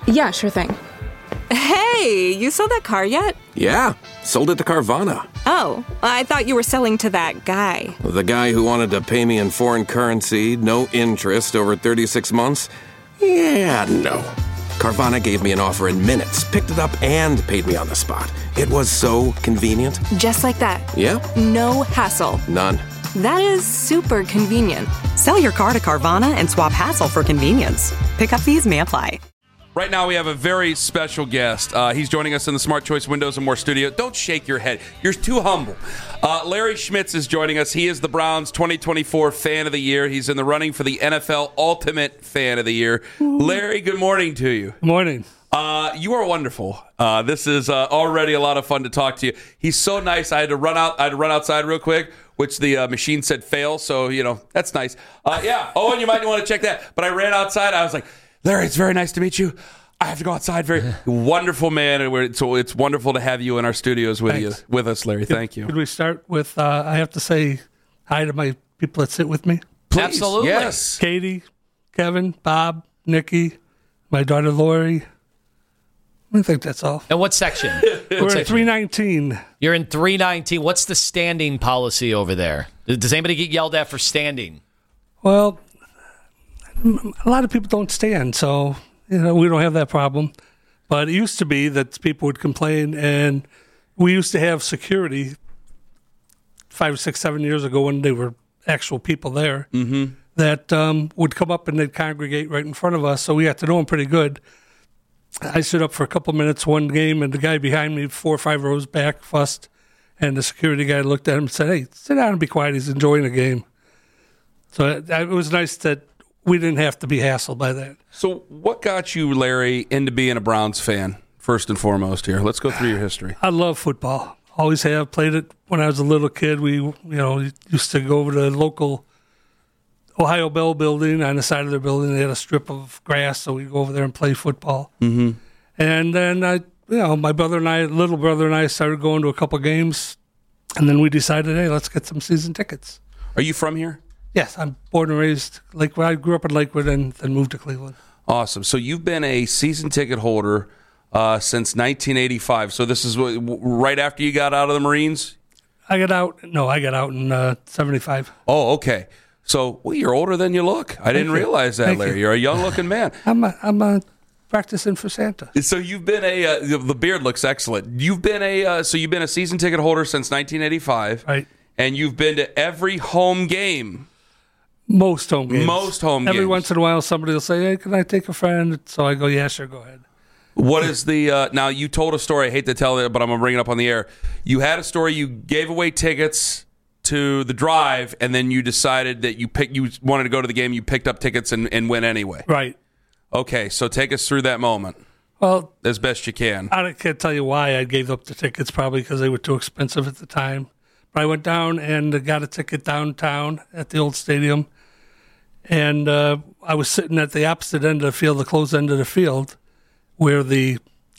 Yeah, sure thing. Hey, you sold that car yet? Yeah, sold it to Carvana. Oh, I thought you were selling to that guy. The guy who wanted to pay me in foreign currency, no interest, over 36 months? Yeah, no. Carvana gave me an offer in minutes, picked it up, and paid me on the spot. It was so convenient. Just like that. Yep. No hassle. None. That is super convenient. Sell your car to Carvana and swap hassle for convenience. Pickup fees may apply. Right now, we have a very special guest. He's joining us in the Smart Choice Windows and More studio. Don't shake your head. You're too humble. Larry Schmitz is joining us. He is the Browns 2024 Fan of the Year. He's in the running for the NFL Ultimate Fan of the Year. Larry, good morning to you. Good morning. You are wonderful. This is already a lot of fun to talk to you. He's so nice. I had to run outside real quick, which the machine said fail. So, that's nice. Yeah. Oh, and you might want to check that. But I ran outside. I was like, Larry, it's very nice to meet you. I have to go outside. Very wonderful man. And so it's wonderful to have you in our studios with us, Larry. Thank you. Could we start with, I have to say hi to my people that sit with me. Please. Absolutely. Yes. Katie, Kevin, Bob, Nikki, my daughter Lori. I think that's all. And what section? We're at 319. You're in 319. What's the standing policy over there? Does anybody get yelled at for standing? Well, a lot of people don't stand, so we don't have that problem. But it used to be that people would complain, and we used to have security 5, 6, 7 years ago when they were actual people there that would come up and they'd congregate right in front of us, so we got to know them pretty good. I stood up for a couple minutes one game, and the guy behind me, 4 or 5 rows back, fussed, and the security guy looked at him and said, "Hey, sit down and be quiet. He's enjoying the game." So it was nice that we didn't have to be hassled by that. So what got you, Larry, into being a Browns fan, first and foremost here? Let's go through your history. I love football. Always have. Played it when I was a little kid. We, used to go over to the local Ohio Bell building. On the side of their building, they had a strip of grass, so we'd go over there and play football. Mm-hmm. And then my little brother and I started going to a couple games, and then we decided, hey, let's get some season tickets. Are you from here? Yes, I'm born and raised Lakewood. I grew up in Lakewood and then moved to Cleveland. Awesome. So you've been a season ticket holder since 1985. So this is right after you got out of the Marines? I got out in 75. Oh, okay. So you're older than you look. I didn't realize that, Larry. You're a young-looking man. I'm practicing for Santa. So you've been the beard looks excellent. You've been a season ticket holder since 1985. Right. And you've been to every home game. Most home games. Every once in a while, somebody will say, "Hey, can I take a friend?" So I go, "Yeah, sure, go ahead." What is the now? You told a story. I hate to tell it, but I'm gonna bring it up on the air. You had a story. You gave away tickets to the drive, and then you decided that you wanted to go to the game. You picked up tickets and went anyway. Right. Okay, so take us through that moment. Well, as best you can. I can't tell you why I gave up the tickets. Probably because they were too expensive at the time. But I went down and got a ticket downtown at the old stadium. And I was sitting at the opposite end of the field, the closed end of the field, where the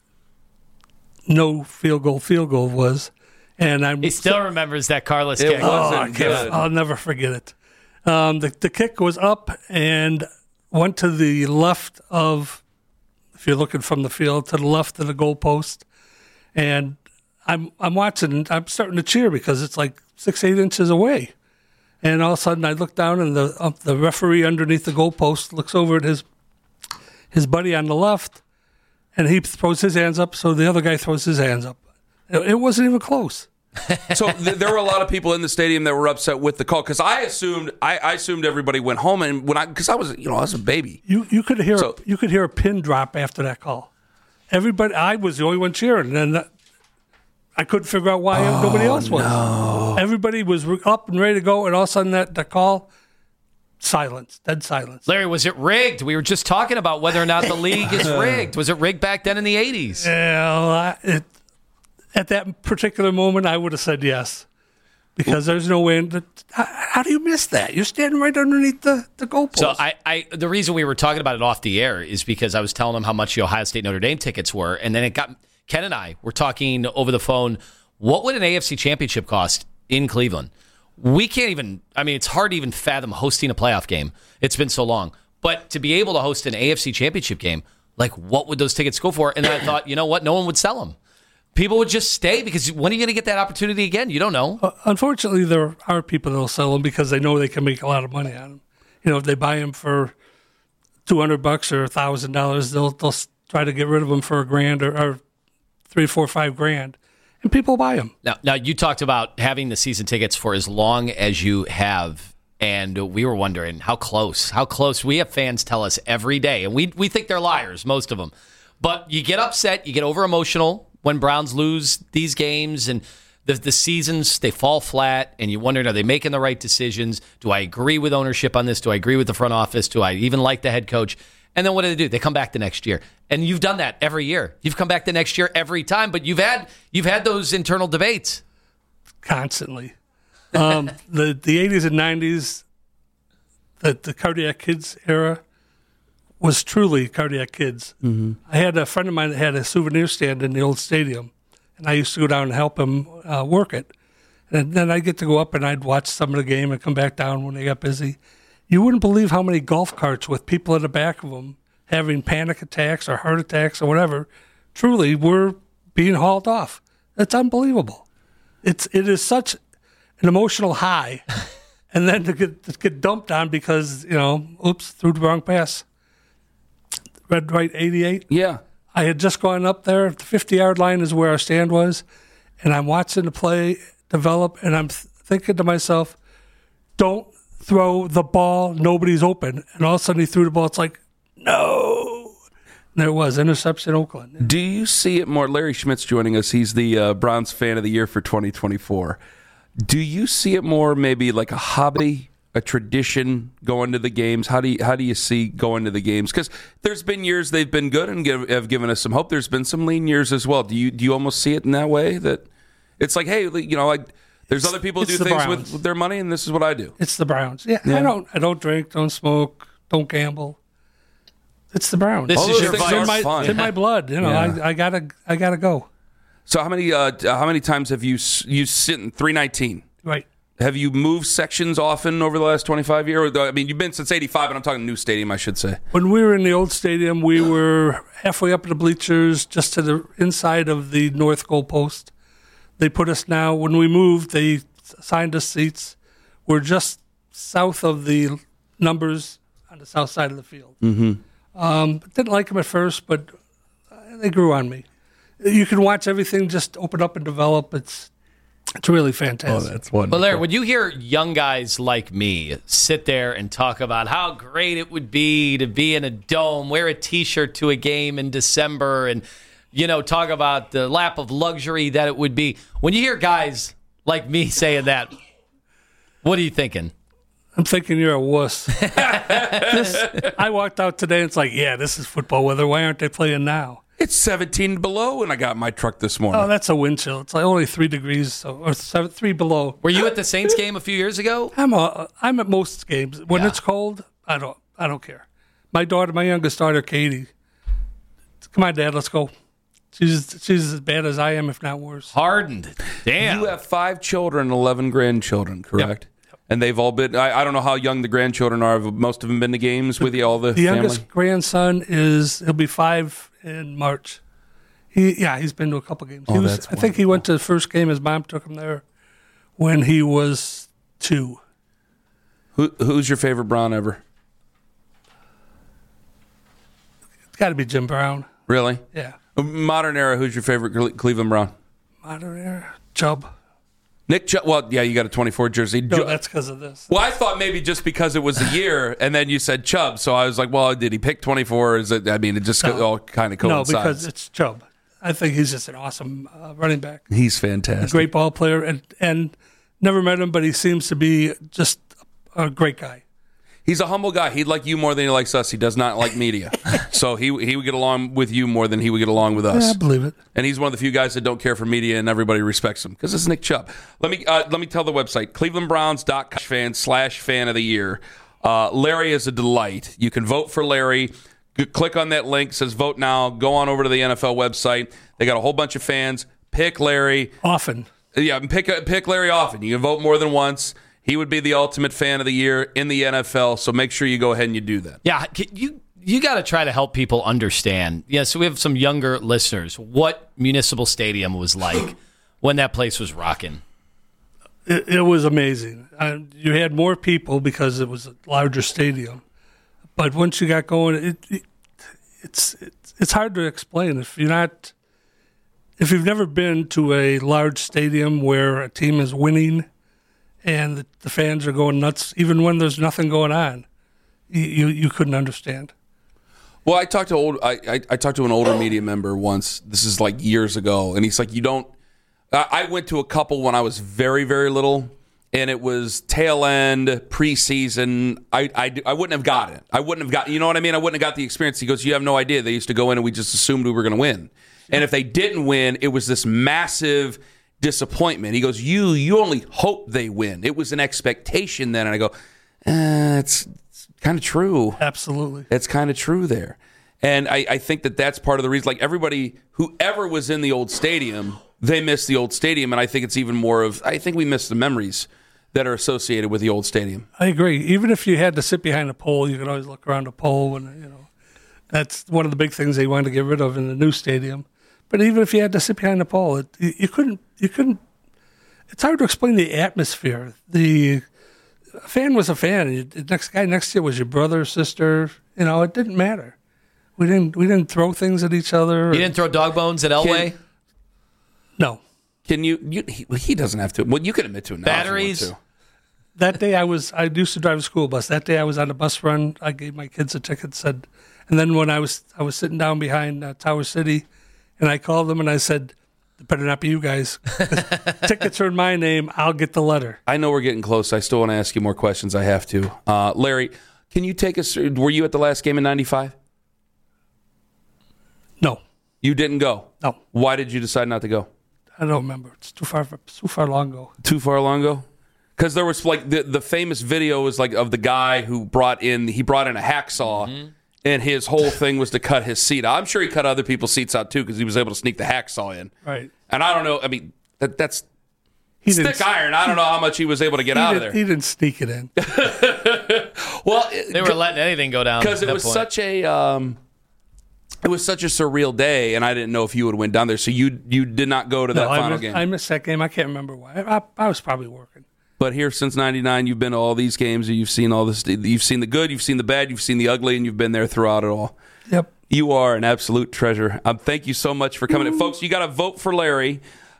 no field goal was. And he still remembers that Carlos kick. It wasn't good. I'll never forget it. The kick was up and went to the left of, if you're looking from the field, to the left of the goalpost. And I'm watching, I'm starting to cheer because it's like 6-8 inches away. And all of a sudden, I look down, and the referee underneath the goalpost looks over at his buddy on the left, and he throws his hands up, so the other guy throws his hands up. It wasn't even close. So there were a lot of people in the stadium that were upset with the call because I assumed everybody went home, and because I was a baby. You could hear a pin drop after that call. Everybody, I was the only one cheering, and I couldn't figure out why nobody else was. No. Everybody was up and ready to go, and all of a sudden that call, silence, dead silence. Larry, was it rigged? We were just talking about whether or not the league is rigged. Was it rigged back then in the 80s? Yeah, at that particular moment, I would have said yes. Because there's no way. How do you miss that? You're standing right underneath the goalpost. So the reason we were talking about it off the air is because I was telling them how much the Ohio State Notre Dame tickets were, and then Ken and I were talking over the phone, what would an AFC championship cost in Cleveland? We can't even, it's hard to even fathom hosting a playoff game. It's been so long. But to be able to host an AFC championship game, Like, what would those tickets go for? And then I thought, you know what? No one would sell them. People would just stay because when are you going to get that opportunity again? You don't know. Unfortunately, there are people that will sell them because they know they can make a lot of money on them. You know, if they buy them for $200 or $1,000, they'll try to get rid of them for $1,000 or $3, $4, $5,000, and people buy them. Now you talked about having the season tickets for as long as you have, and we were wondering how close. We have fans tell us every day, and we think they're liars, most of them. But you get upset, you get over emotional when Browns lose these games, and the seasons, they fall flat, and you wonder, are they making the right decisions? Do I agree with ownership on this? Do I agree with the front office? Do I even like the head coach? And then what do? They come back the next year. And you've done that every year. You've come back the next year every time, but you've had those internal debates. Constantly. The 80s and 90s, the Cardiac Kids era was truly Cardiac Kids. Mm-hmm. I had a friend of mine that had a souvenir stand in the old stadium, and I used to go down and help him work it. And then I'd get to go up and I'd watch some of the game and come back down when they got busy. You wouldn't believe how many golf carts with people in the back of them having panic attacks or heart attacks or whatever truly were being hauled off. It's unbelievable. It is such an emotional high. And then to get dumped on because, oops, threw the wrong pass. Red Right 88. Yeah. I had just gone up there. The 50-yard line is where our stand was. And I'm watching the play develop, and I'm thinking to myself, don't throw the ball. Nobody's open. And all of a sudden he threw the ball. It's like, no. And there it was, interception Oakland. Do you see it more? Larry Schmidt's joining us. He's the Browns fan of the year for 2024. Do you see it more maybe like a hobby, a tradition going to the games? How do you see going to the games? Because there's been years they've been good and have given us some hope. There's been some lean years as well. Do you almost see it in that way that it's like, hey, there's other people who do things with their money, and this is what I do. It's the Browns. Yeah. I don't drink, don't smoke, don't gamble. It's the Browns. This is your it's in my blood. I gotta go. So how many times have you sit in 319? Right. Have you moved sections often over the last 25 years? I mean, you've been since 85, and I'm talking new stadium, I should say. When we were in the old stadium, we were halfway up in the bleachers, just to the inside of the north goalpost. They put us now, when we moved, they assigned us seats. We're just south of the numbers on the south side of the field. Mm-hmm. Didn't like them at first, but they grew on me. You can watch everything just open up and develop. It's really fantastic. Oh, that's wonderful. But Larry, when you hear young guys like me sit there and talk about how great it would be to be in a dome, wear a T-shirt to a game in December, and talk about the lap of luxury that it would be, when you hear guys like me saying that, what are you thinking? I'm thinking you're a wuss. I walked out today and it's like, yeah, this is football weather. Why aren't they playing now? It's 17 below, and I got in my truck this morning. Oh, that's a wind chill. It's like only 3 degrees or 3 below. Were you at the Saints game a few years ago? I'm at most games. When it's cold, I don't care. My youngest daughter, Katie, come on, Dad, let's go. She's as bad as I am, if not worse. Hardened. Damn. You have 5 children and 11 grandchildren, correct? Yep. And they've all been, I don't know how young the grandchildren are. Have most of them been to games with you, all the family? Youngest grandson he'll be 5 in March. He's been to a couple games. I think he went to the first game. His mom took him there when he was 2. Who's your favorite Brown ever? It's got to be Jim Brown. Really? Yeah. Modern era, who's your favorite Cleveland Brown? Modern era? Chubb. Nick Chubb. Well, yeah, you got a 24 jersey. No, that's because of this. Well, I thought maybe just because it was a year, and then you said Chubb, so I was like, well, did he pick 24? It just all kind of coincides. No, because it's Chubb. I think he's just an awesome running back. He's fantastic. A great ball player, and never met him, but he seems to be just a great guy. He's a humble guy. He'd like you more than he likes us. He does not like media. So he would get along with you more than he would get along with us. Yeah, I believe it. And he's one of the few guys that don't care for media, and everybody respects him because it's Nick Chubb. Let me tell the website, clevelandbrowns.com/fan of the year. Larry is a delight. You can vote for Larry. Click on that link. It says vote now. Go on over to the NFL website. They got a whole bunch of fans. Pick Larry. Often. Yeah, pick Larry often. You can vote more than once. He would be the ultimate fan of the year in the NFL, so make sure you go ahead and you do that. Yeah, you got to try to help people understand. Yeah, so we have some younger listeners. What Municipal Stadium was like when that place was rocking. It was amazing. You had more people because it was a larger stadium, but once you got going, it's hard to explain if you've never been to a large stadium where a team is winning and the fans are going nuts, even when there's nothing going on. You couldn't understand. Well, I talked to I talked to an older media member once. This is like years ago, and he's like, "You don't." I went to a couple when I was very, very little, and it was tail end preseason. I wouldn't have got it. I wouldn't have got. You know what I mean? I wouldn't have got the experience. He goes, "You have no idea. They used to go in, and we just assumed we were going to win. And if they didn't win, it was this massive disappointment." He goes, "You only hope they win. It was an expectation then." And I go, "It's kind of true. Absolutely. It's kind of true there." And I think that's part of the reason. Like everybody, whoever was in the old stadium, they miss the old stadium. And I think it's even more of, I think we miss the memories that are associated with the old stadium. I agree. Even if you had to sit behind a pole, you could always look around a pole. And, that's one of the big things they wanted to get rid of in the new stadium. But even if you had to sit behind a pole, you couldn't. It's hard to explain the atmosphere. A fan was a fan. The next guy next to you was your brother, sister. It didn't matter. We didn't throw things at each other. You didn't throw dog bones at Elway? No. Can you he doesn't have to. Well, you can admit to it now. Batteries? That day I used to drive a school bus. That day I was on a bus run. I gave my kids a ticket, and then when I was sitting down behind Tower City, and I called them and I said, "It better not be you guys. Tickets are in my name. I'll get the letter." I know we're getting close. I still want to ask you more questions. I have to. Larry, can you take us? Were you at the last game in '95? No. You didn't go? No. Why did you decide not to go? I don't remember. It's too far long ago. Too far long ago? Because there was like the famous video was like of the guy who brought in a hacksaw, and his whole thing was to cut his seat out. I'm sure he cut other people's seats out too because he was able to sneak the hacksaw in. Right. And I don't know. I mean, that's stick iron. I don't know how much he was able to get out of there. He didn't sneak it in. Well, They were letting anything go down because it was such a. It was such a surreal day, and I didn't know if you would win down there. So you did not go to that final game. I missed that game. I can't remember why. I was probably working. But here since '99, you've been to all these games. You've seen all this. You've seen the good. You've seen the bad. You've seen the ugly, and you've been there throughout it all. Yep. You are an absolute treasure. Thank you so much for coming in. Folks, you got to vote for Larry.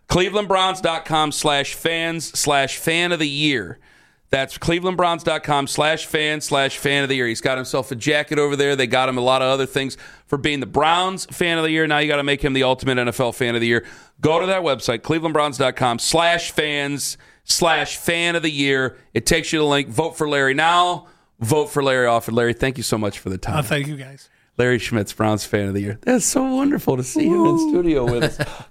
ClevelandBrowns.com/fans/fan of the year. That's clevelandbrowns.com/fan/fan of the year. He's got himself a jacket over there. They got him a lot of other things for being the Browns fan of the year. Now you got to make him the ultimate NFL fan of the year. Go to that website, clevelandbrowns.com/fans/fan of the year. It takes you to the link. Vote for Larry now. Vote for Larry Offord. Larry, thank you so much for the time. Thank you, guys. Larry Schmitz, Browns fan of the year. That's so wonderful to see him in studio with us.